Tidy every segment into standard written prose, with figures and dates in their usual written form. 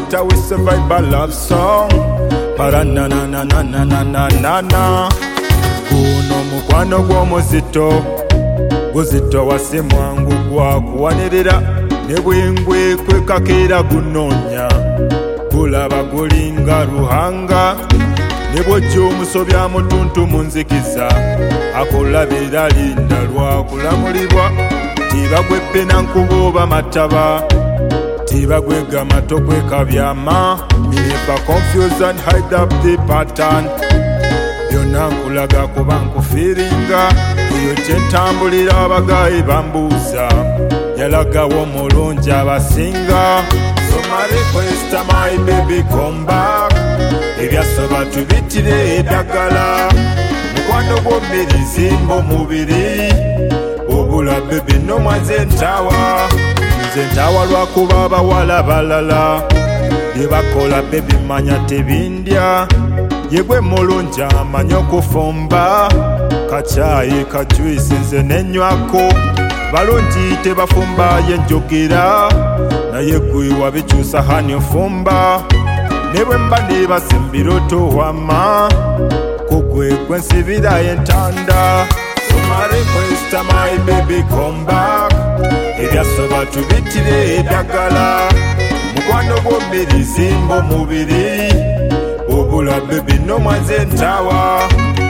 later we survive a love song. Para na na na na na na na na na. Guno mukwano gw'omuzito, guzito wase mwangu gwa kuwanirira, ne bwengwe kwekakera gunoonya, gulaba gulinga Ruhanga, ne bw'ojja omusobya mutuntu mu nzikiza, akulabira linda lwakulamulibwa. Tibagwe pena nkuba oba mataba, tibagwe gamato kwekabyama. Never confuse and hide up the pattern. Byonna nkulaga kuba nkufiringa, eyo kyentambulira abagayi bambuuza, yalagawo omulungi abasinga. So my request, my baby come back, ebyasoba tubitire eddagala, mukwano gw'ommirizi mb'omubiri, obula baby nomwaze ntawa, nze ntawa lwakuba abawala balala byebakola baby manya tebindya, yegwe mulungi amanyi okufumba, kacaayi kajwisi nze nenywako, balungi tebafumba yenjogera, naye gwe wabikyusa hani ofumba, ne bwe mba ndibasimbira towama, kugwe gwe nsibira entanda. So my request, my baby come back, ebyasoba tubitire eddagala, mukwano gw'ommirizi mb'omubiri, obula baby nomwaze ntawa.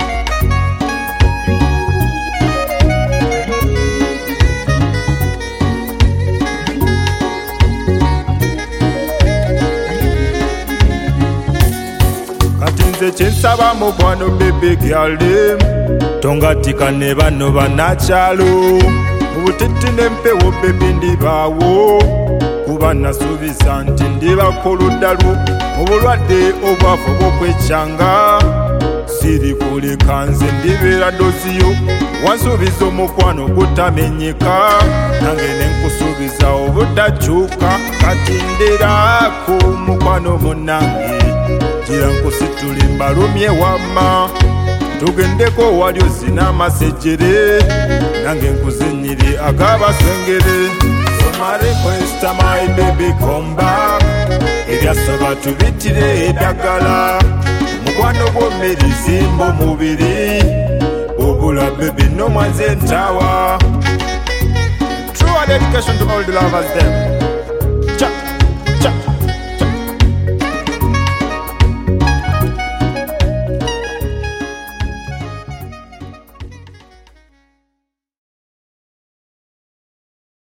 Kati nze kyensaba mukwano baby girl, tongatika ne bano bannakyalo, mu butiti n'empewo baby ndibaawo, kuba nasuubiza nti ndibako ludda lwo, mu bulwadde obwavu bw'okwekyanga, siri kuleka nze ndibeera doziyo, wansuubiza omukwano gutamenyeka, nange nenkusuubiza obutakyuka, kati nderaako mukwano munnange, gira nkusitule mbalumye wamma, tugendeko wali ozina amasejjere, nange nkuzinyire ag'abasengere. So my request, my baby come back, ebyasoba tubitire eddagala, mukwano gw'ommirizi mb'omubiri, obula baby nomwaze ntawa. True dedication to all the lovers them.